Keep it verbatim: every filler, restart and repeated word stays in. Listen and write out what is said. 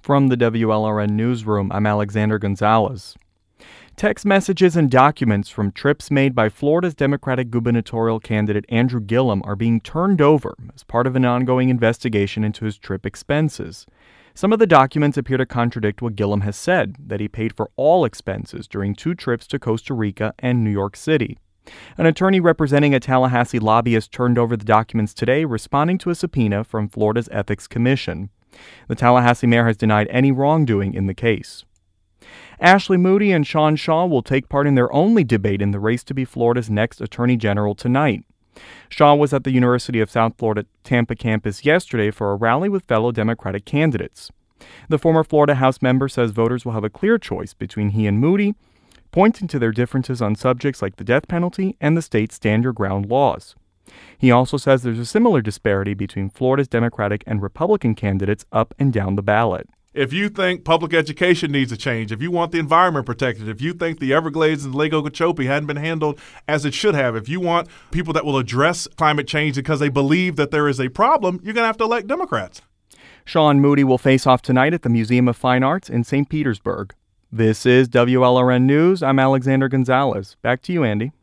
From the W L R N Newsroom, I'm Alexander Gonzalez. Text messages and documents from trips made by Florida's Democratic gubernatorial candidate Andrew Gillum are being turned over as part of an ongoing investigation into his trip expenses. Some of the documents appear to contradict what Gillum has said, that he paid for all expenses during two trips to Costa Rica and New York City. An attorney representing a Tallahassee lobbyist turned over the documents today, responding to a subpoena from Florida's Ethics Commission. The Tallahassee mayor has denied any wrongdoing in the case. Ashley Moody and Sean Shaw will take part in their only debate in the race to be Florida's next Attorney General tonight. Shaw was at the University of South Florida Tampa campus yesterday for a rally with fellow Democratic candidates. The former Florida House member says voters will have a clear choice between he and Moody, pointing to their differences on subjects like the death penalty and the state's stand your ground laws. He also says there's a similar disparity between Florida's Democratic and Republican candidates up and down the ballot. If you think public education needs a change, if you want the environment protected, if you think the Everglades and Lake Okeechobee hadn't been handled as it should have, if you want people that will address climate change because they believe that there is a problem, you're going to have to elect Democrats. Shaw and Moody will face off tonight at the Museum of Fine Arts in Saint Petersburg. This is W L R N News. I'm Alexander Gonzalez. Back to you, Andy.